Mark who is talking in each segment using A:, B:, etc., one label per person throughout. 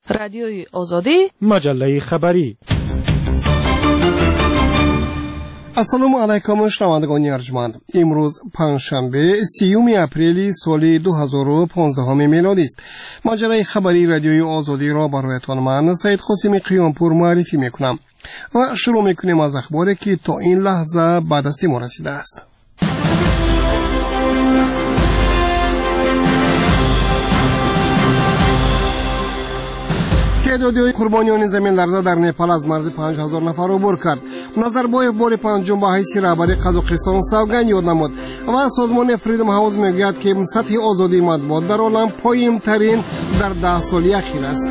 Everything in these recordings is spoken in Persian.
A: رادیوی آزادی،
B: مجله خبری.
C: السلام علیکم شنوندگان ارجمند. امروز پنجشنبه 30 اپریل سال 2015 میلادی است. مجله خبری رادیوی آزادی را برایتان من سید قاسمی قیامپور معرفی میکنم و شروع میکنیم از اخباری که تا این لحظه به دست ما رسیده است. تعدادی قربانیان زمین لرزه در نپال از مرز 5000 نفر عبور کرد. نظربایف بار پنجم به حیث رهبری قزاقستان سوگند یاد نمود و سازمان فریدم هاوس میگوید که سطح آزادی مطبوعات در عالم پایین ترین در 10 سال اخیر است.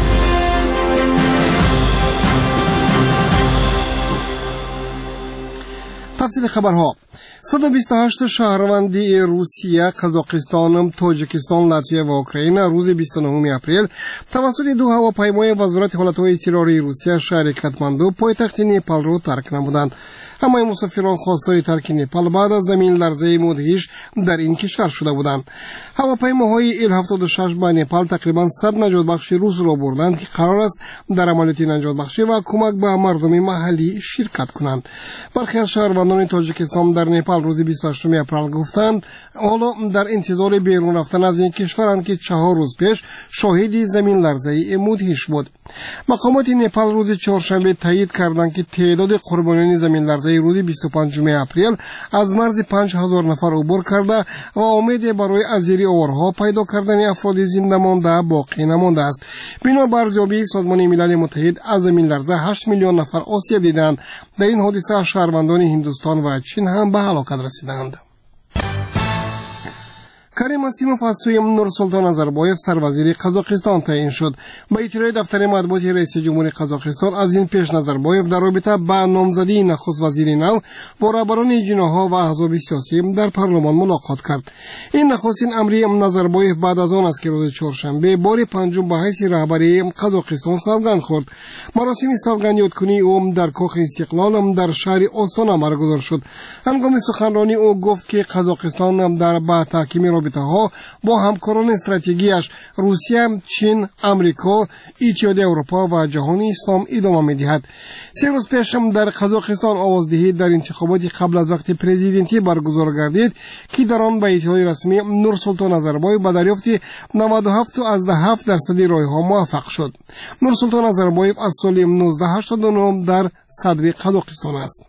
C: تفصیل خبرها: 128 شهروندی روسیه، قزاقستان، تاجیکستان، لاتویه و اوکراین روز 29 اپریل توسط دو هواپیمای وزارت حالتهای اضطراری روسیه شهر کاتماندو پایتخت نپال را ترک نمودند. همه مسافران خواستار ترک نپال بعد از زمین لرزه مدهش در این کشور شده بودند. هواپیماهای ایل-76 به نپال تقریبا 100 نجات بخش روس را بردند که قرار است در عملیات نجات بخشی و کمک به مردم محلی شرکت کنند. برخی از شهروندان تاجیکستان در نپال روز 28 اپریل گفتند حالا در انتظار بیرون رفتن از این کشورند که 4 روز پیش شاهد زمین لرزه مدهش بود. مقامات نپال روز چهارشنبه تایید کردند که تعداد قربانیان زمین لرزه روز 25 اپریل از مرز 5000 نفر عبور کرده و امید برای ازیری آورها پیدا کردن افراد زنده مانده باقی نمانده است. بنا بر ارزیابی سازمان ملل متحد از زمین لرزه 8 میلیون نفر آسیب دیدند. در این حادثه شهروندان هندوستان و چین هم به هلاکت رسیدند. کریم اسیموف از سوی نورسلطان نظربایف سروزیر قزاقستان تعیین شد. با اطلاع دفتر مطبوعاتی رئیس جمهور قزاقستان از این پیش نظربایف در رابطه با نامزدی نخست وزیر نو با رهبران جناح‌ها و احزاب سیاسی در پارلمان ملاقات کرد. این نخستین امری نظربایف بعد از آن است که روز چهارشنبه بار پنجم به حیث رهبری قزاقستان سوگند خورد. مراسم سوگند یادکنی او در کاخ استقلال در شهر آستانا برگزار شد. هنگام سخنرانی او گفت که قزاقستان در با تحکیم رابطه ها با همکاران استراتژیکیش روسیه، چین، آمریکا، اتحادیه اروپا و جهان اسلام ادامه می‌دهد. 3 روز پیش در قزاقستان آوازدهی در انتخابات قبل از وقت پرزیدنتی برگزار گردید که در آن به اتحاد رسمی نورسلطان نظربایف به دریافت 97.7% رای‌ها موفق شد. نورسلطان نظربایف از سال 1989 در صدر قزاقستان است.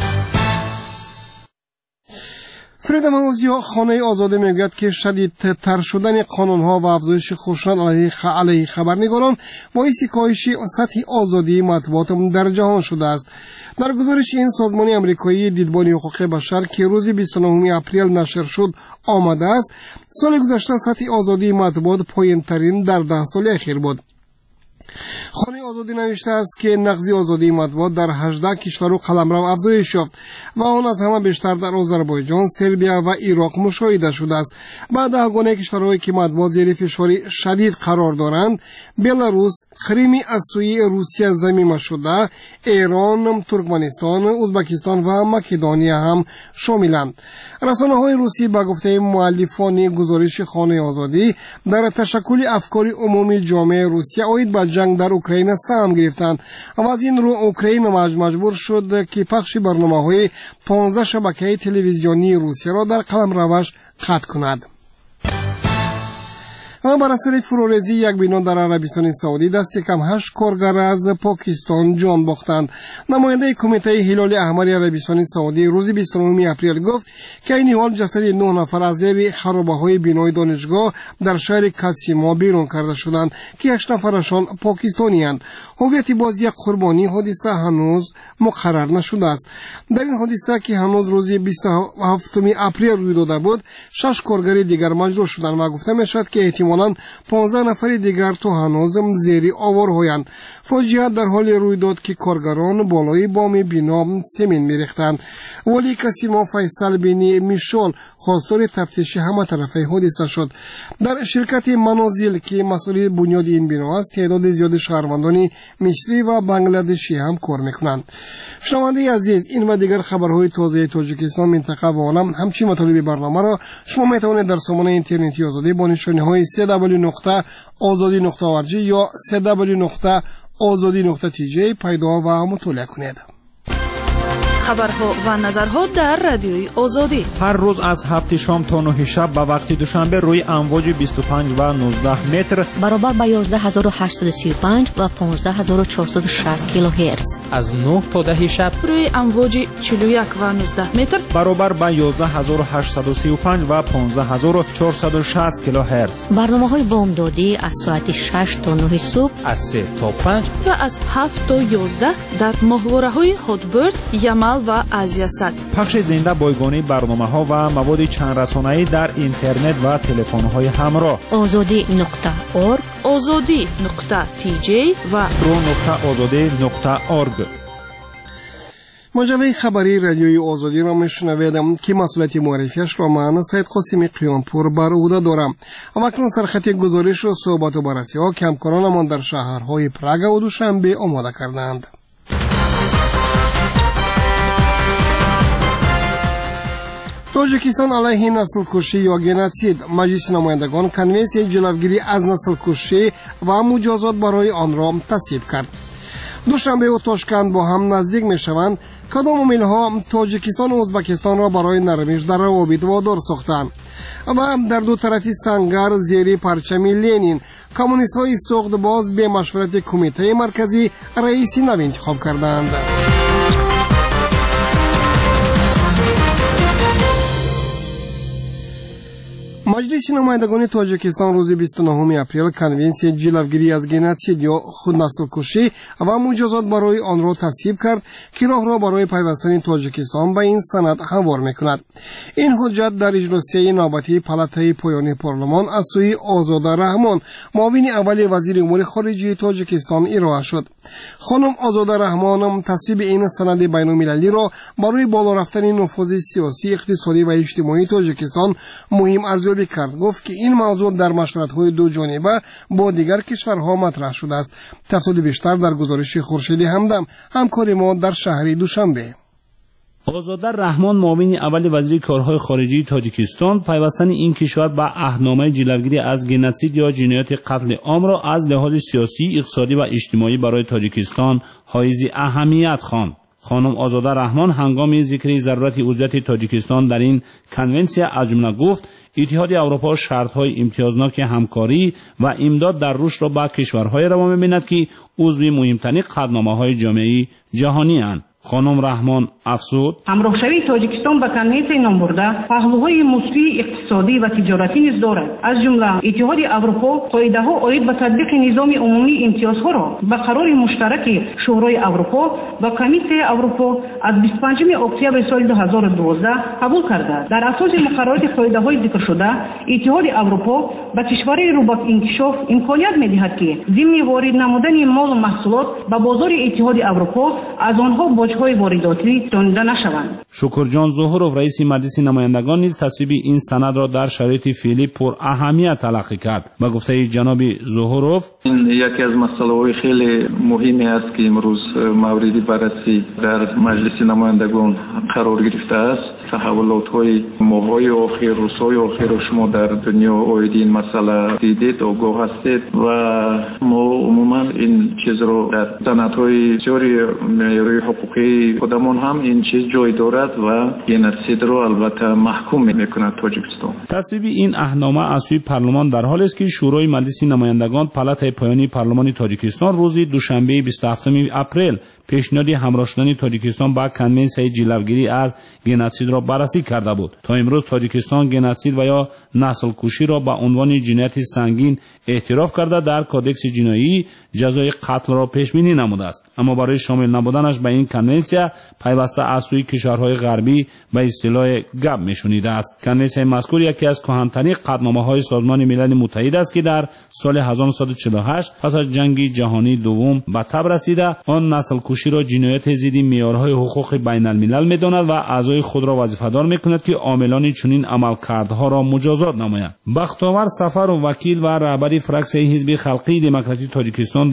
C: فریدم هاوس یا خانه آزاده میگوید که شدیدتر شدن قانونها و افزایش خشونت علیه خبرنگاران باعث کاهش سطح آزادی مطبوعات در جهان شده است. در گزارش این سازمان آمریکایی دیدبان حقوق بشر که روز 29 اپریل نشر شد آمده است سال گذشته سطح آزادی مطبوعات پایین‌ترین در 10 سال اخیر بود. خانه آزادی نوشته است که نقض آزادی مطبوعات در 18 کشور و قلمرو افزایش یافت و آن از همه بیشتر در آذربایجان، سربیا و عراق مشاهده شده است. بعد از گونه کشورهایی که مطبوعات زیر فشار شدید قرار دارند، بلاروس، کریم از سوی روسیه ضمیمه شده، ایران، ترکمنستان، ازبکستان و مکدونیا هم شاملند. رسانه‌های روسی به گفته مؤلفان گزارش خانه آزادی در تشکل افکار عمومی جامعه روسیه اوید به جنگ در اوکراین سهم گرفتند و از این رو اوکراین مجبور شد که پخش برنامه‌های 15 شبکه تلویزیونی روسیه را در قلمروش قطع کند. و بر اثر فروریزی یک بنا در عربستان سعودی دست کم 8 کارگر از پاکستان جان باختند. نماینده کمیته هلال احمر عربستان سعودی روز 29 اپریل گفت که این حال جسد 9 نفر از زیر خرابه‌های بنای دانشگاه در شهر کاسیما بیرون کرده شدند که 8 نفرشان پاکستانی‌اند. هویت بازی قربانی حادثه هنوز مقرر نشده است. در این حادثه که هنوز روز 27 اپریل روی داده بود 6 کارگر دیگر مجروح شدند و گفته می‌شد که احتمالاً 15 نفر دیگر تو هنوز زیر آوارهایند. فاجعه در حال روی داد که کارگران بالای بام بنا سمین می‌ریختند. ولی کاسیما فیصل بن میشال خواستار تفتیش همه طرفه حادثه شد. در شرکت منازل که مسئول بنیاد این بنا است تعداد زیاد شهروندان مصری و بنگلادشی هم کار میکنند. شنونده عزیز، این و دیگر خبرهای تازه تاجیکستان، منطقه و عالم همچنین مطالب برنامه را شما میتوانید در سامانه اینترنتی آزادی با نشانه‌های www.azadi.org یا www.azadi.tj پیدا و مطالعه کنید.
A: خبرها و نظرها در رادیوی آزادی
B: هر روز از 7 شام تا 9 شب به وقت دوشنبه روی امواج 25 و 19 متر
D: برابر با 11835 و 15460 کیلوهرتز.
E: از 9 تا 10 شب
A: روی امواج 41 و 19 متر
B: برابر با 11835 و 15460 کیلوهرتز.
D: برنامه‌های بامدادی از ساعت 6 تا 9 صبح،
E: از 3 تا 5
A: و از 7 تا 11 در ماهواره‌های هاتبرد، یمل و آزیاسات.
B: پخش زنده بایگانی برنامه‌ها و مواد چند رسانه‌ای در اینترنت و تلفن‌های همراه.
D: azadi.org،
A: azadi.tj و
B: pro.azadi.org.
C: مجله خبری رادیوی آزادی را میشنوید که مسئولیت معرفیش را من سید قاسمی قیانپور بر عهده دارم. اما اکنون سرخط گزارش و صحبت و بررسی ها که همکارانمان در شهرهای پراگ و دوشنبه آماده کردند. تاجیکستان علیه نسل کشی یا گنوسید. مجلس نمایندگان کنونسیون جلوگیری از نسل کشی و مجازات برای آن را تصویب کرد. دوشنبه و تاشکند با هم نزدیک می شوند. کدام عامل‌ها تاجیکستان و ازبکستان را برای نرمش در روابط وادار ساختند و در دو طرفی سنگر زیر پرچم لنین کمونیست‌های سوخت باز به مشورت کمیته مرکزی رئیس نو انتخاب کردند. مجلس نمایندگان تاجیکستان روز 29 اپریل کنونسیون جلوگیری از گنوسید یا خودنسل کشی و مجازات برای آن را تصویب کرد که راه را برای پیوستن تاجیکستان به این سند هموار می‌کند. این حجت در اجراسیه نوبتی پالاتای پایانی پارلمان از سوی آزاده رحمان معاون اول وزیر امور خارجه تاجیکستان ارائه شد. خانم آزاده رحمان تصویب این سند بین‌المللی را برای بالا رفتن نفوذ سیاسی، اقتصادی و اجتماعی تاجیکستان مهم ارزیابی کرد. گفت که این موضوع در مشورت‌های دو جانبه با دیگر کشورها مطرح شده است. تفصیل بیشتر در گزارش خورشیدی همدم همکار ما در شهر دوشنبه.
F: آزاده رحمان معاون اول وزیر کارهای خارجی تاجیکستان پیوستن این کشور به عهدنامه جلوگیری از گنوسید یا جنایات قتل عام را از لحاظ سیاسی، اقتصادی و اجتماعی برای تاجیکستان حائز اهمیت خواند. خانم آزاده رحمان هنگام ذکر ضرورت عضویت تاجیکستان در این کنونسیون از جمله گفت اتحادیه اروپا شرط‌های امتیازناک همکاری و امداد در رشد را با کشورهای روا می‌بیند که عضو مهمترین قطعنامه‌های جامعه جهانی اند. خانم رحمان افزود
G: همراهشوی تاجیکستان با کنونسیون نام برده پهلوهای مثبت اقتصادی و تجارتی نیز دارد. از جمله اتحادیه اروپا قاعده‌ها عاید به تطبیق نظام عمومی امتیازها را به قرار مشترک شورای اروپا و کمیته اروپا از 25 اکتبر سال 2012 قبول کرده. در اساس مقررات قاعده‌های ذکر شده اتحادیه اروپا به کشورهای رو به انکشاف امکانیت می‌دهد که ضمن وارد نمودن مال و محصولات به بازار اتحادیه اروپا از آنها های وارداتی دانده نشوند.
F: شکرجان ظهورov رئیس مجلس نمایندگان نیز تصویب این سند را در شرایط فعلی پر اهمیت تلقی کرد. با گفته جناب ظهورov
H: این یکی از مسائل خیلی مهمی است که امروز مورد بررسی در مجلس نمایندگان قرار گرفته است. تحولات‌های ماه‌های آخر، روزهای آخر شما در دنیا اوید این مسئله دیدید، آگاه هستید و ما عموما این چیز رو در سندهای بسیاری معیاری حقوقی خودمون هم این چیز جای دارد و گنوسید رو البته محکوم می‌کند تاجیکستان.
F: تصویب این اهنامه از سوی پارلمان در حالی است که شورای مجلس نمایندگان پالاتای پایانی پارلمان تاجیکستان روز دوشنبه 27 اپریل پیشنهاد همراه شدن تاجیکستان با کنونسیون جلوگیری از گنوسید را بررسی کرده بود. تا امروز تاجیکستان گنوسید و یا نسل کشی را به عنوان جنایت سنگین اعتراف کرده در کودکس جنایی جزای قتل را پیش بینی نموده است. اما برای شامل نبودنش به این کنونسیون پیوسته از سوی کشورهای غربی به اصطلاح گپ میشنیده است. کنونسیون مذکور یکی از کهن‌ترین قطعنامه‌های سازمان ملل متحد است که در سال 1948 پس از جنگ جهانی دوم به تب رسیده آن نسل کشی را جنایت ضد معیارهای حقوق بین الملل می‌داند و اعضای خود را وظیفه‌دار می‌کند که عاملان چنین عملکردها را مجازات نمایند. بختاور سفر و وکیل و رهبر فراکسیون حزب خلقی دموکراسی تاجیکستان در پارلمان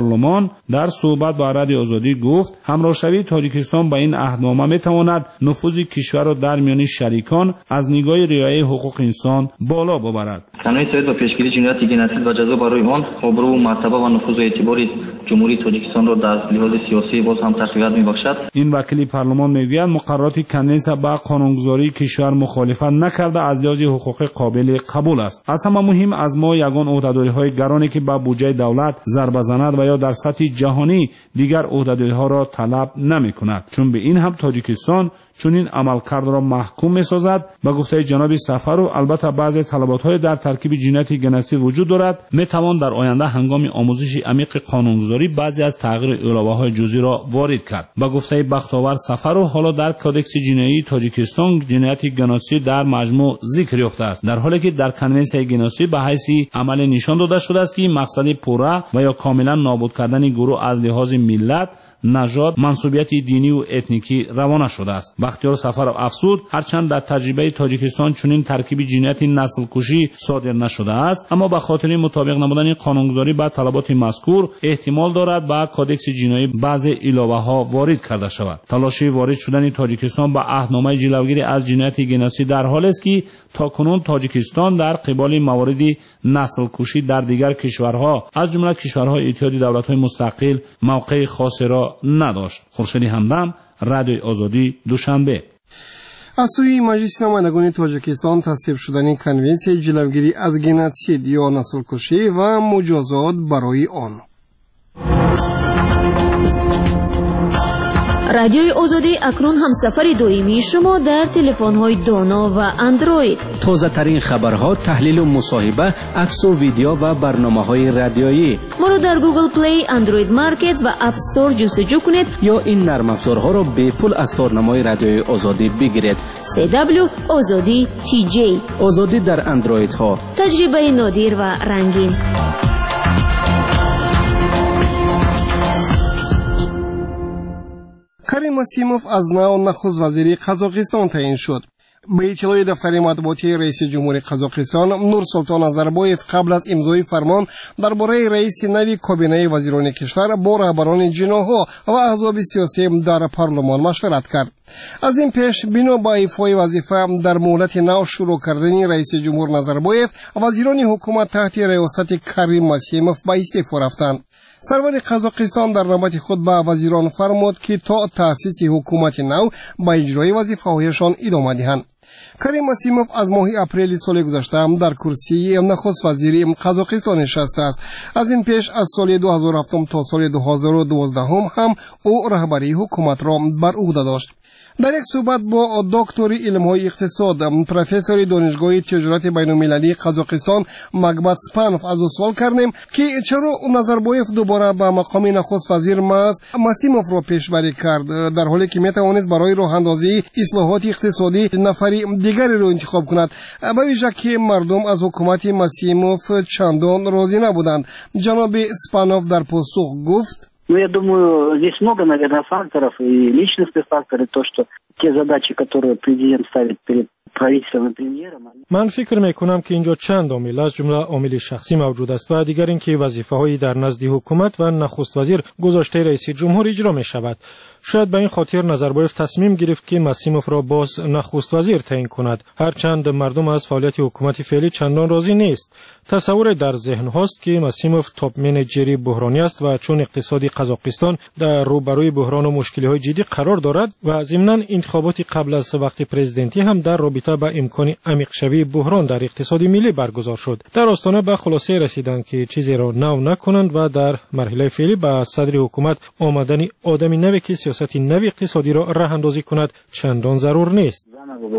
F: پارلمان در صحبت با رادیو آزادی گفت همراهشوی تاجیکستان با این عهدنامه میتواند نفوذ کشور را در میان شریکان از نگاه رعایت حقوق انسان بالا ببرد.
I: قانون سوید با پیشگیری جنایت گنسیل و جزا برای آن آبرو و مرتبه و نفوذ و اعتبار جمهوری تاجیکستان را در لحاظ سیاسی باز هم تقویت می‌بخشد. این
F: وکیل پارلمان میگوید مقررات کنونسیون با قانونگذاری کشور مخالفت نکرده از لحاظ حقوق قابل قبول است. از همه مهم از ما یگان عهدهداری‌های گرانی که با بودجه دولت ضربه زند و یا در سطح جهانی دیگر عهدهداری‌ها را طلب نمی‌کند، چون به این هم تاجیکستان چنین عملکرد را محکوم می‌سازد. به گفته جناب سفرو البته بعضی طلبات‌های در ترکیب جنایت گنسی وجود دارد، می‌توان در آینده هنگام آموزش عمیق قانونگذاری بعضی از تغییر علاوه‌های جزئی را وارد کرد. به گفته بختاور سفرو حالا در کدکس جنایی تاجیکستان جنایت گنسی در مجموع ذکر یافته است، در حالی که در کنونسیون گنسی به حیث عمل نشان داده شده است که مقصد پورا و یا کاملا نابود کردن گروه از لحاظ ملت، نژاد، منسوبیت دینی و اتنیکی روانه شده است. بختیار سفرو افزود هرچند در تجربه تاجیکستان چنین ترکیب جنایت نسل کشی صادر نشده است، اما به خاطر مطابق نبودن قانونگذاری با طلبات مذکور احتمال دارد با کدکس جنایی بعضی علاوه‌ها وارد کرده شود. تلاشی وارد شدن تاجیکستان به عهدنامه جلوگیری از جنایت گنسی در حالی است که تاکنون تاجیکستان در قبال موارد نسل کشی در دیگر کشورها از جمله کشورهای اتحادیه دولت‌های مستقل موقع خاصی را نداشت. خورشید همدم، رادیو آزادی، دوشنبه.
C: از سوی مجلس نمایندگان تاجیکستان تصویب شدن کنونسیون جلوگیری از گنسیل یا نسل کشی و مجازات برای آن.
J: رادیوی آزادی اکنون همسفر دائمی شما در تلفن‌های دانا و اندروید.
K: تازه ترین خبرها، تحلیل و مصاحبه، عکس و ویدیو و برنامه‌های رادیویی.
J: ما را در گوگل پلی، اندروید مارکت و اپ استور جستجو کنید
K: یا این نرم افزارها را به پول از تارنمای رادیوی آزادی بگیرید.
J: CW آزادی TJ.
K: آزادی در اندروید ها.
J: تجربه نادر و رنگین.
C: کریم مسیموف از نو نخست وزیر قزاقستان تعیین شد. به اطلاع دفتر مطبوعاتی رئیس جمهور قزاقستان نورسلطان نظربایف قبل از امضای فرمان درباره رئیس نوی کابینه وزیران کشور با رهبران جناح‌ها و احزاب سیاسی در پارلمان مشورت کرد. از این پیش بنا به ایفای وظیفه در مهلت نو شروع کردن رئیس جمهور نظربایف وزیران حکومت تحت ریاست کریم مسیموف به استعفا رفتند. سرور قزاقستان در نوبت خود به وزیران فرمود که تا تأسیس حکومت نو به اجرای وظیفه‌هایشان ادامه دهند. کریم مسیموف از ماه اپریل سال گذشته هم در کرسی نخست وزیری قزاقستان نشسته است. از این پیش از سال 2007 تا سال 2012 هم او رهبری حکومت را بر عهده داشت. در یک صحبت با دکتر علم‌های اقتصاد پروفسور دانشگاه تجارت بین‌المللی قزاقستان مگبت سپانوف از او سوال کردیم که چرا نظربایف دوباره به مقام نخست وزیر مسیموف را پیشبری کرد در حالی که میتوانست برای راه اندازی اصلاحات اقتصادی نفری دیگری را انتخاب کند، به ویژه که مردم از حکومت مسیموف چندان راضی نبودند. جناب سپانوف در پاسخ گفت:
L: Ну, я думаю, здесь много, наверное, факторов и личностных факторов, то, что те задачи, которые президент ставит перед правительством и премьером.
M: من فکر میکنم که اینجا چند عامل از جمله عامل شخصی موجود است و دیگر اینکه وظیفه‌هایی در نزد حکومت و نخست وزیر گذاشته رئیس جمهور اجرا می شود. شاید به این خاطر نظربایف تصمیم گرفت که مسیموف را باز نخست وزیر تعیین کند، هرچند مردم از فعالیت حکومت فعلی چندان راضی نیست. تصور در ذهن هاست که مسیموف تاپ منیجری بحرانی است و چون اقتصادی قزاقستان در روبروی بحران و مشکل‌های جدی قرار دارد و ضمناً انتخابات قبل از وقت پرزیدنتی هم در رابطه با امکان عمیق‌شوی بحران در اقتصاد ملی برگزار شد. در آستانه به خلاصه رسیدند که چیزی را نو نکنند و در مرحله فعلی به صدر حکومت آمدن آدمی نوی که سیاست نوی اقتصادی را راه اندازی کند چندان ضرور نیست.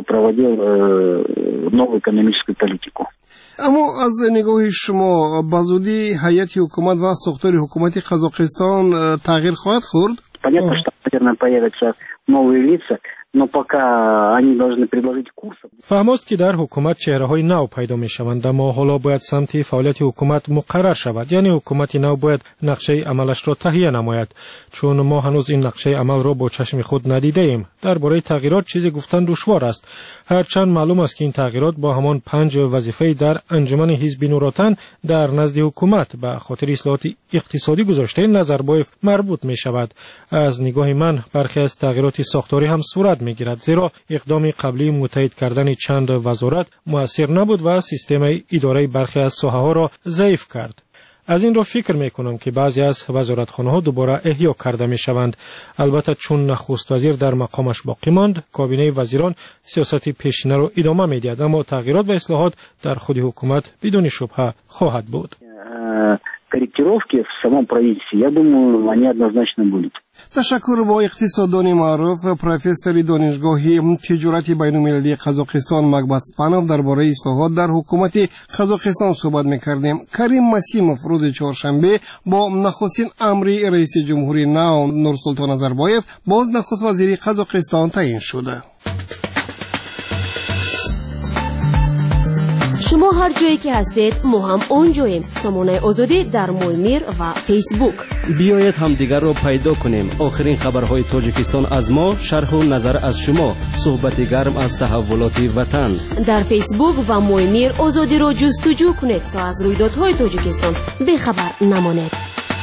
C: اما از نگاه شما به زودی هیئت حکومت و ساختار حکومت قزاقستان تغییر خواهد خورد؟
L: Понятно, что, наверное, появятся новые лица, но пока они должны предложить курсы.
M: فهماست که در حکومت چهره‌های نو پیدا می‌شوند، اما حالا باید سمت فعالیت حکومت مقرر شود. یعنی حکومت نو باید نقشه عملش را تهیه نماید، چون ما هنوز این نقشه عمل را با چشم خود ندیده ایم. درباره تغییرات چیزی گفتن دشوار است، هرچند معلوم است که این تغییرات با همان 5 وظیفه در انجمن حزب نوراتن در نزد حکومت به خاطر اصلاحات اقتصادی گذاشته نظربایف مربوط می شود. از نگاه من برخی از تغییرات ساختاری هم صورت می گیرد، زیرا اقدام قبلی متحد کردن چند وزارت مؤثر نبود و سیستم اداره برخی از ساحه‌ها را ضعیف کرد. از این را فکر می کنم که بعضی از وزارتخانه‌ها دوباره احیا کرده می شوند. البته چون نخست وزیر در مقامش باقی ماند، کابینه وزیران سیاست پیشینه را ادامه می دهد، اما تغییرات و اصلاحات در خود حکومت بدون شبهه خواهد بود.
L: Корректировки в самом правительстве, я думаю, они однозначно будут.
C: تشکر با اقتصاددان معروف پروفسور دانشگاه تجارت بین‌المللی قزاقستان مکبت سپانوف درباره اصلاحات در حکومت قزاقستان صحبت می‌کردیم. کریم مسیموف روز چهارشنبه با نخستین امر رئیس جمهوری نو نورسولطان نظربایف باز نخست وزیر قزاقستان تعیین شده.
J: شما هر جایی که هستید ما هم اونجاییم. سامانه آزادی در مویمیر و فیسبوک.
K: بیایید همدیگر را پیدا کنیم. آخرین خبرهای تاجیکستان از ما، شرح و نظر از شما، صحبت گرم از تحولات وطن.
J: در فیسبوک و مویمیر آزادی را جستجو کنید تا از رویدادهای تاجیکستان بیخبر نمانید.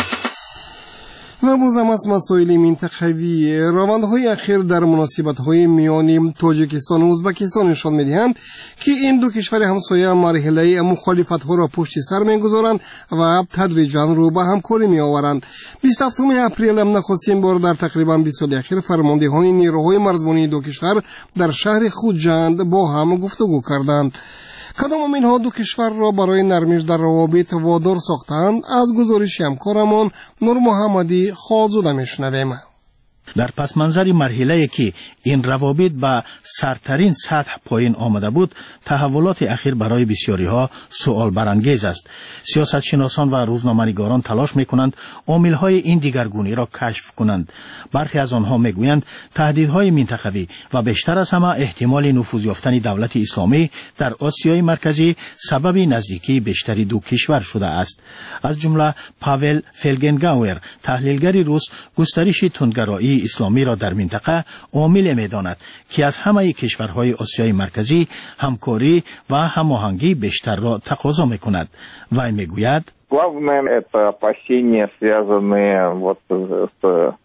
C: و بازم از مسائل منطقوی روندهای اخیر در مناسبت‌های میان تاجیکستان و ازبکستان نشان می‌دهند که این دو کشور همسایه مرحله مخالفت‌ها را پشت سر می‌گذارند و تدریجاً رو به همکاری می‌آورند. 27 اپریل نخستین بار در تقریباً 20 سال اخیر فرماندهان نیروهای مرزبانی دو کشور در شهر خوجند با هم گفتگو کردند. کدام اینها دو کشور را برای نرمش در روابط وادار ساختند؟ از گزارش همکارمان نور محمدی خواهد میشنویم.
N: در پس منظر مرحله که این روابط به سرترین سطح پایین آمده بود، تحولات اخیر برای بسیاری ها سوال برانگیز است. سیاست شناسان و روزنامه‌نگاران تلاش می‌کنند عامل‌های این دیگرگونی را کشف کنند. برخی از آنها می‌گویند تهدیدهای منطقوی و بیشتر از همه احتمال نفوذ یافتن دولت اسلامی در آسیای مرکزی سبب نزدیکی بیشتری دو کشور شده است. از جمله پاول فلگنگاور، تحلیلگر روس، گسترش تندگرایی اسلامی را در منطقه عامل می‌داند که از همه کشورهای آسیای مرکزی همکاری و هماهنگی بیشتر را تقاضا می‌کند. وی می‌گوید
O: главное это опасения связанные вот с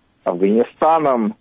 O: افغانستان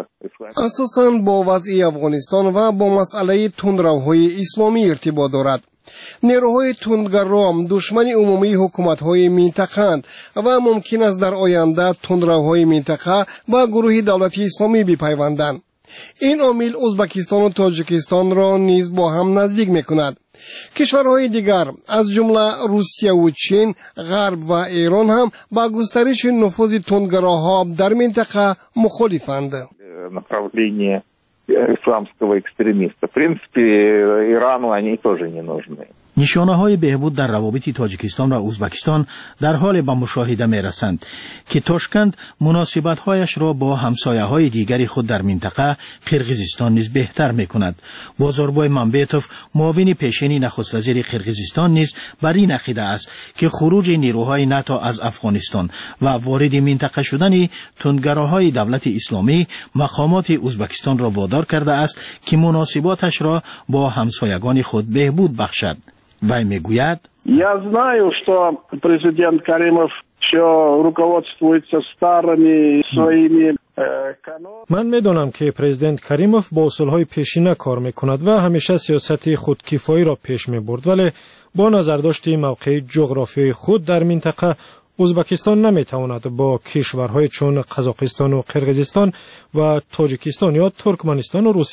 C: اساساً با وضع افغانستان و با مسئله تندروهای اسلامی ارتباط دارد. نیروهای تندگرا دشمن عمومی حکومت‌های منطقه‌اند و ممکن است در آینده تندروهای منطقه و گروه دولت اسلامی بپیوندند. این عامل ازبکستان و تاجیکستان را نیز با هم نزدیک می‌کند. کشورهای دیگر از جمله روسیه و چین، غرب و ایران هم با گسترش نفوذ تندگراها در منطقه مخالفند.
O: направление исламского экстремиста. В принципе, Ирану они тоже не нужны.
N: نشانه‌های بهبود در روابط تاجیکستان و ازبکستان در حال به مشاهده می‌رسند که تاشکند مناسبت‌هایش را با همسایه‌های دیگری خود در منطقه قرقیزستان نیز بهتر می‌کند. بازاربای منبیتوف، معاون پیشین نخست وزیر قرقیزستان نیز بر این عقیده است که خروج نیروهای ناتو از افغانستان و وارد منطقه شدن تندگراهای دولت اسلامی مقامات ازبکستان را وادار کرده است که مناسباتش را با همسایگان خود بهبود بخشد. وی میگوید
P: Я знаю, что президент Каримов все руководствуется старыми своими
M: من میدانم که پرزیدنت کریموف با اصولهای پیشینه کار میکند و همیشه سیاست خودکفایی را پیش میبرد، ولی با نظرداشت موقع جغرافیایی خود در منطقه ازبکستان نمیتواند با کشورهای چون قزاقستان و قرقیزستان و تاجیکستان یا ترکمنستان و روسیه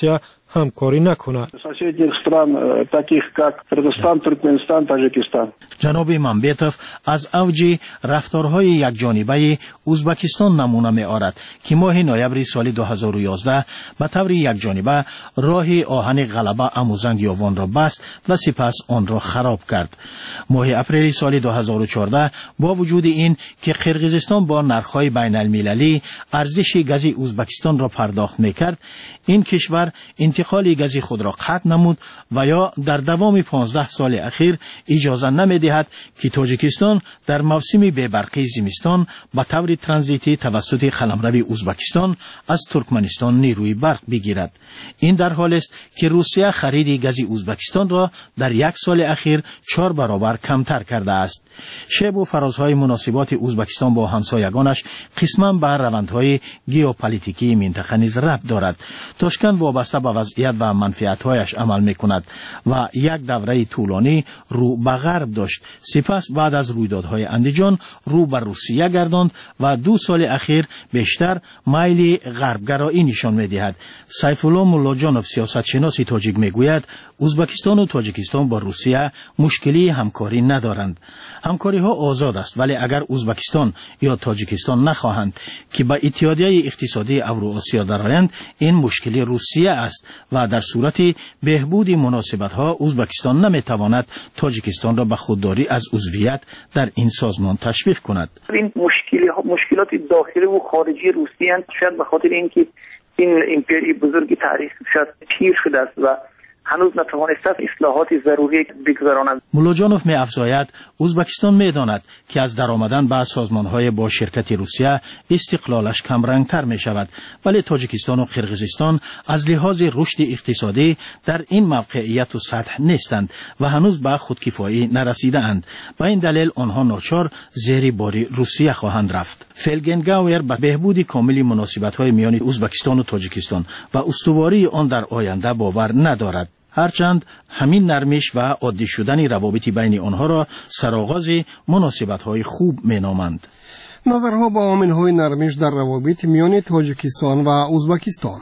M: همکاری نکند.
P: Соседних стран, таких как Кыргызстан, Туркменистан, Таджикистан.
N: جناب ممبیتوف از اوج رفتارهای یکجانبه ازبکستان نمونه می‌آورد که ماه نوامبر سال 2011 به طور یکجانبه راه آهن غلبه اموزنگ یاوان را بست و سپس آن را خراب کرد. ماه اپریل سال 2014 با وجود این که قرقیزستان با نرخ‌های بین‌المللی ارزش گاز ازبکستان را پرداخت می‌کرد، این کشور انتقال گاز خود را قطع نمود و یا در دوام 15 سال اخیر اجازه نمی‌دهد که تاجیکستان در موسم بی‌برقی زمستان به طور ترانزیتی توسط قلمرو ازبکستان از ترکمنستان نیروی برق بگیرد. این در حالی است که روسیه خرید گاز ازبکستان را در یک سال اخیر 4 برابر کمتر کرده است. شیب و فرازهای مناسبات ازبکستان با همسایگانش قسما به روندهای ژئوپلیتیکی منطقه نیز ربط دارد. تاشکند وابسته به وضعیت و منفعت‌هایش عمل می‌کند و یک دوره طولانی رو به غرب داشت. سپس بعد از رویدادهای اندیجان رو به روسیه گرداند و 2 سال اخیر بیشتر میل غربگرایی نشان می‌دهد. سیف الله ملاجانوف سیاستشناس تاجیک میگوید ازبکستان و تاجیکستان با روسیه مشکلی همکاری ندارند. همکاری ها آزاد است، ولی اگر ازبکستان یا تاجیکستان نخواهند که به اتحادیه اقتصادی اوراسیا درآیند، این مشکلی روسیه است و در صورت بهبود مناسبت ها ازبکستان نمیتواند تاجیکستان را به خودداری از عضویت در این سازمان تشویق کند.
I: این مشکلات داخلی و خارجی روسیه اند، شاید به خاطر اینکه این امپری بزرگی تاریخ شاید پیر شده است و هنوز نتوانسته اصلاحات ضروری بگذراند. ملاجانوف می افزاید ازبکستان می داند که از درآمدن به سازمان‌های با شرکت روسیه استقلالش کمرنگتر می شود، ولی تاجیکستان و قرقیزستان از لحاظ رشد اقتصادی در این موقعیت و سطح نیستند و هنوز به خودکفایی نرسیده اند. به این دلیل آنها ناچار زیر بار روسیه خواهند رفت. فلگنگاور به بهبود کامل مناسبت‌های میان ازبکستان و تاجیکستان و استواری آن در آینده باور ندارد. هرچند همین نرمش و عادی شدن روابط بین آنها را سرآغاز مناسبت‌های خوب می‌نامند.
C: نظرها با عامل‌های نرمش در روابط میان تاجیکستان و ازبکستان.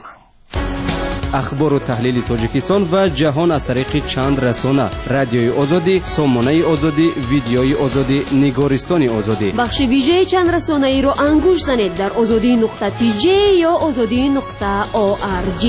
K: اخبار و تحلیل تاجیکستان و جهان از طریق چند رسانه: رادیوی آزادی، سامانه آزادی، ویدیوی آزادی، نگارستان آزادی.
J: بخش ویژه چند رسانه‌ای را انگوش زنید در azadi.tj یا azadi.org.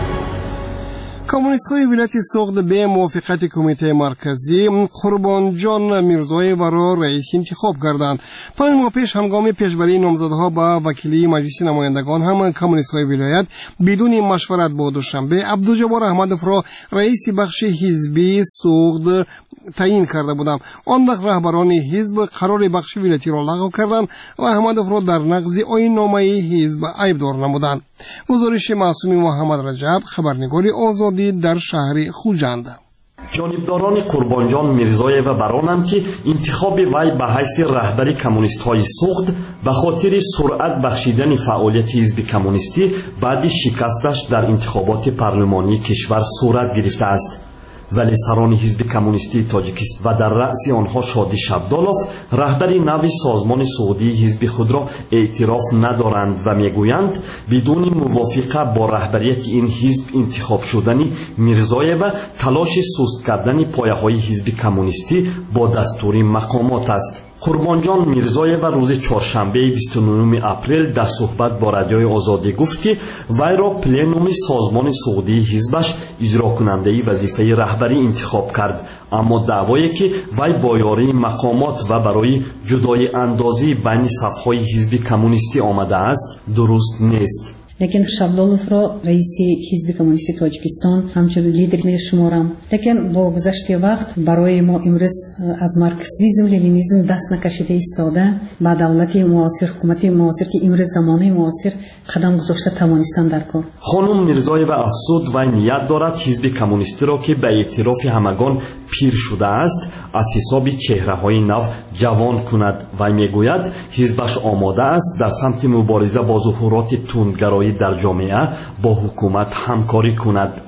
C: کمونیست های ولایت سوغد به موافقت کمیته مرکزی قربانجان میرزایف را رئیس انتخاب کردند. 5 ماه پیش هنگام پیشبری نامزدها به وکیلی مجلس نمایندگان هم کمونیست های ولایت بدون مشورت با دوشنبه عبدالجبار احمدوف را رئیس بخش حزبی سوغد تعیین کرده بودند. آن وقت رهبران حزب قرار بخش ولایتی را لغو کردند و احمدوف را در نقض آیین نامه حزب عیبدار نمودند. گزارش معصومی محمد رجب، خبرنگار آزادی در شهر خوجند.
Q: جانبداران قربانجان میرزایف برانند که انتخاب وی به حیث رهبری کمونیست‌های سوغد به خاطر سرعت بخشیدن فعالیت حزب کمونیستی بعد شکستش در انتخابات پارلمانی کشور صورت گرفته است. ولی سران حزب کمونیستی تاجیکستان و در رأس آنها شادی شبدالوف رهبری نو سازمان سعودی حزب خود را اعتراف ندارند و میگویند بدون موافقت با رهبریت این حزب انتخاب شدن میرزایف تلاش سست کردن پایه‌های حزب کمونیستی با دستور مقامات است. قربانجان میرزایف روز چهارشنبه 29 اپریل در صحبت با رادیوی آزادی گفت که وی را پلنوم سازمان سعودی حزبش اجرا کننده وظیفه رهبری انتخاب کرد، اما دعوایی که وی با یاری مقامات و برای جدای اندازی بین صف‌های حزب کمونیستی آمده است درست نیست.
R: لیکن شابدالوف را رئیس حزب کمونیستی تاجیکستان همچنین لیدر می‌شمارم. لیکن با گذشت وقت برای ما امروز از مارکسیسم لنینیسم دست نکشیده ایستاده با دولت معاصر، حکومت معاصر که امروز زمانه معاصر قدم گذاشته توانستند در کار.
Q: خانم میرزایف افزود و نیت دارد حزب کمونیستی را که به اعتراف همگان پیر شده است از حساب چهره‌های نو جوان کند و میگوید حزبش آماده است در سمت مبارزه با ظهورات تندگرایی در جامعه با حکومت همکاری کند.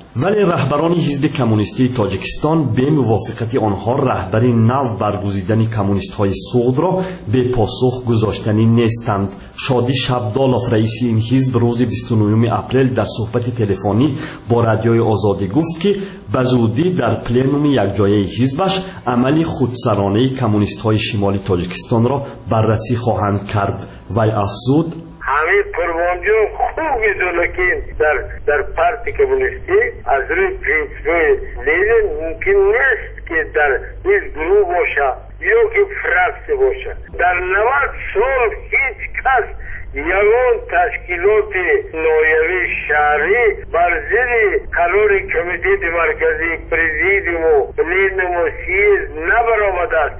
Q: ولی رهبران حزب کمونیستی تاجیکستان به موافقت آنها رهبری نو برگزیدن کمونیست های سغد را به پاسخ گذاشتنی نیستند. شادی شبدالوف رئیس این حزب روز 29 اپریل در صحبت تلفنی با رادیوی آزادی گفت که به زودی در پلنوم یکجایی حزبش عملی خودسرانه کمونیست های شمالی تاجیکستان را بررسی خواهند کرد. وی افزود:
S: حمید قربانجون خوب میدونه که در پارتی کمونیستی از روی پرینسیپ‌های لینین ممکن نیست که در این گروه باشه یا که فراکسی باشه. در 90 سال هیچ کس یگان تشکیلات نایبی شهری بر ضد قرار کمیته مرکزی پرزیدیوم و پلنوم و سیزد نبرآمده است.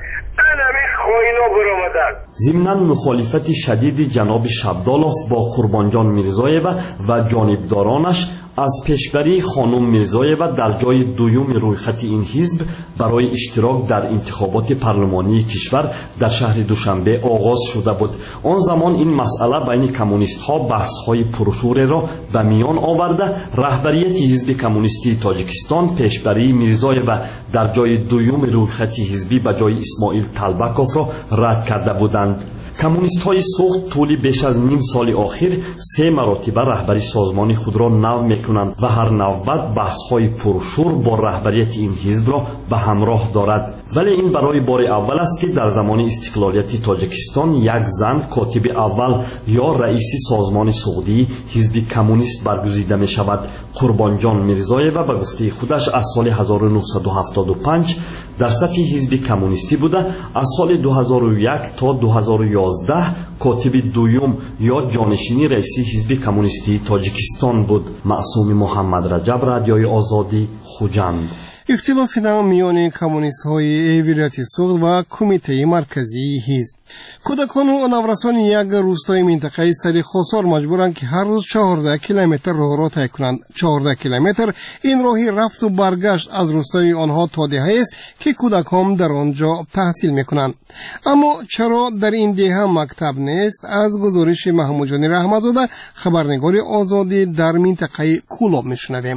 Q: ضمناً مخالفت شدید جناب شبدالوف با قربانجان میرزایeva و جانبدارانش از پیشبری خانم میرزایeva در جای دوم رویخط این حزب برای اشتراک در انتخابات پارلمانی کشور در شهر دوشنبه آغاز شده بود. آن زمان این مسئله بین کمونیست ها بحث های پرشور را به میان آورده رهبریت حزب کمونیستی تاجیکستان پیشبری میرزایeva در جای دوم رویخط حزبی به جای اسماعیل طلبکوف را رد کرده بودند. کمونیست های سخت طول بیش از نیم سال آخر 3 مراتبه رهبری سازمان خود را نو میکنند و هر نوبت بحث های پرشور با رهبریت این حزب را به همراه دارد. ولی این برای بار اول است که در زمان استقلالیت تاجیکستان یک زن کاتب اول یا رئیس سازمان سعودی حزب کمونیست برگزیده می شود. قربانجان میرزایeva به گفته خودش از سال 1975 در صف حزب کمونیستی بوده. از سال 2001 تا 2011 کاتب دوم یا جانشینی رئیس حزب کمونیستی تاجیکستان بود. معصوم محمد رجب، رادیوی آزادی، خوجند.
C: اختلاف نو میان کمونیست های ولایت سغد و کمیته مرکزی حزب. کودکان و نورسان یک روستای منطقه سری خسار مجبورند که هر روز 14 کیلومتر راه را طی کنند. 14 کیلومتر این راهی رفت و برگشت از روستای آنها تا دهه است که کودکان در آنجا تحصیل میکنند. اما چرا در این دهه مکتب نیست؟ از گزارش محمود جانی رحمتزاده، خبرنگار آزادی در منطقه کولاب میشنویم.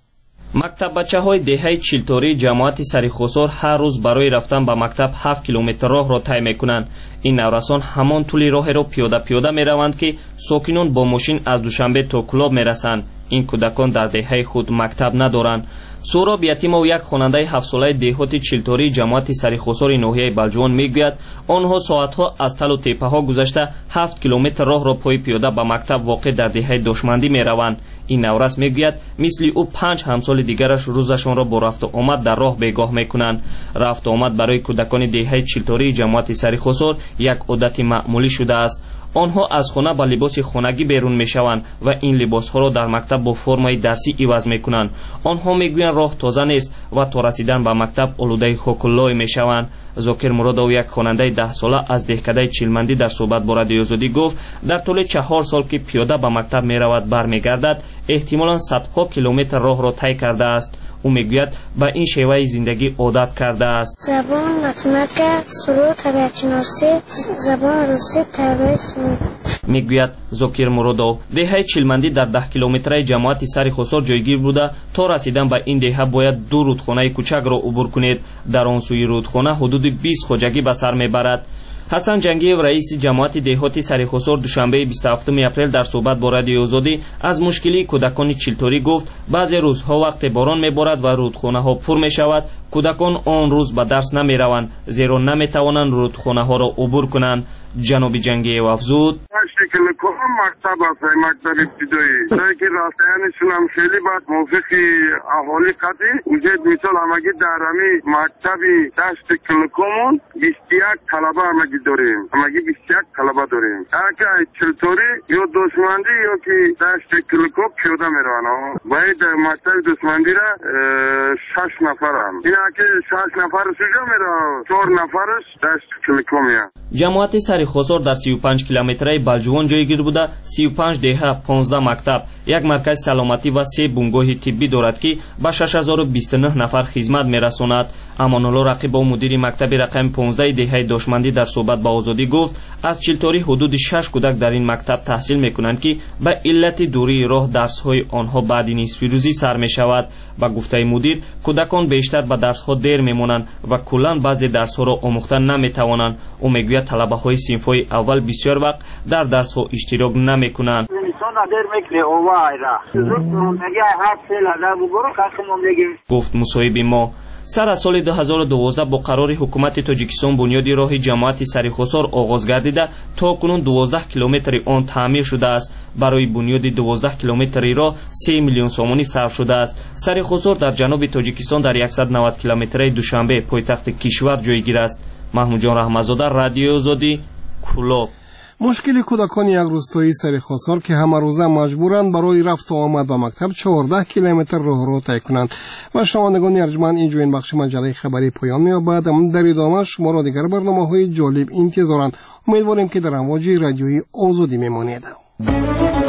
T: مکتب بچه های دهه چیلتوری جماعت سریخسار هر روز برای رفتن به مکتب 7 کیلومتر راه را طی میکنند. این نورسان همان طول راه را پیاده می روند که ساکنان با ماشین از دوشنبه تا کلاب می رسند. این کودکان در دهه خود مکتب ندارند. سوراب یتیما یک خواننده 7 ساله دهات چیلتوری جماعت سریخسار ناحیه بلجوان میگوید آنها ساعتها از تل و تپه ها گذشته 7 کیلومتر راه را پای پیاده به مکتب واقع در دهه دشمندی می روند. این نورس میگوید مثل او 5 همسال دیگرش روزشان را با رفت و آمد در راه بیگاه میکنند. رفت و آمد برای کودکان دهه چیلتوری جماعت سریخسار یک عادت معمولی شده است. آنها از خانه با لباس خانگی بیرون میشوند و این لباس ها را در مکتب با فرمای درسی عوض میکنند. آنها میگویند راه تازه نیست و تا رسیدن به مکتب آلوده خاک‌الله میشوند. زاکر مرادov یک خواننده 10 ساله از دهکده چیلمندی در صحبت با رادیوی آزادی گفت در طول 4 سال که پیاده به مکتب میرود برمیگردد احتمالاً صدها کیلومتر راه را طی کرده است. او میگوید به این شیوه زندگی عادت کرده است.
U: زبان، متماتیک، سرود، طبیعت شناسی، زبان روسی، تربیت سرود.
T: میگوید زاکر مرادov دهه چیلمندی در 10 کیلومتری جماعت سریخسار جایگیر بوده. تا رسیدن به این دهه باید 2 رودخانه کوچک را عبور کنید. در آن سوی رودخانه حدود 20 خواجگی به سر میبرد. حسن جنگیو رئیس جماعت دهاتی سریخسار دوشنبه 27 اپریل در صحبت با رادیوی آزادی از مشکلی کودکان چیلتوری گفت بعضی روزها وقت باران میبارد و رودخانه ها پر میشود. کودکان آن روز به درس نمیروند زیرا نمیتوانند رودخانه ها را عبور کنند. جناب جنگیو افزود
V: شکل کام مکتب است، مکتب ابتدایی جایی که راستینشون هم خیلی بد موافق اهالی قدی وجود مثال همگی در همی مکتبی دشت کلکامون 21 طلبه همگی داریم، همگی 21 طلبه داریم. اگه چلتوری یا دشمندی یا که دشت کلکام پیاده میرون باید مکتب دشمندی را 6 نفر هم این اگه 6 نفر سوجا میره 4 نفرش دشت کلکامی هم.
T: جماعت سریخسار در 35 کیلومتری بلجوان جایگیر بوده. 35 دهه 15 مکتب، یک مرکز سلامتی و 3 بنگاه طبی دارد که به 6029 نفر خدمت میرساند. امان‌الله رقیب و مدیر مکتب رقم 15 دهه دشمندی در صحبت با آزادی گفت از چیلتوری حدود 6 کودک در این مکتب تحصیل میکنند که به علت دوری راه درس‌های آنها بعد نصف روزی سر میشود. ба гуфтаи мудир кӯдакон бештар ба дарсҳо дер мемонанд ва куллан баъзе дарсҳоро омӯхта наметавонанд. ӯ мегӯяд талабаҳои синфҳои аввал бисёр вақт дар дарсҳо иштирок намекунанд. гуфт мусоҳиби мо. сар аз соли 2012 бо қарори ҳукумати тоҷикистон бунёди роҳи ҷамоати Сарихусор оғоз гардида то кунун 12 километри он таъмир шудааст. барои бунёди 12 километри роҳ 3 миллион сомонӣ сарф шудааст. Сарихусор дар ҷануби Тоҷикистон дар 190 километраи Душанбе пойтахти кишвар ҷойгир аст. маҳмуҷон раҳматзода, радиои Озодӣ, Кӯлоб.
C: мушкили кӯдакони як рӯстои Сарихусор ки ҳамарӯза маҷбуранд барои рафту омад ба мактаб 14 километр роҳро тай кунанд. ва шунавандагони арҷманд инҷо ин бахши маҷаллаи хабарӣ поён меёбад. дар идома шуморо дигар барномаҳои ҷолиб интизоранд. умедворем ки дар амвоҷи радиои Озодӣ мемонед.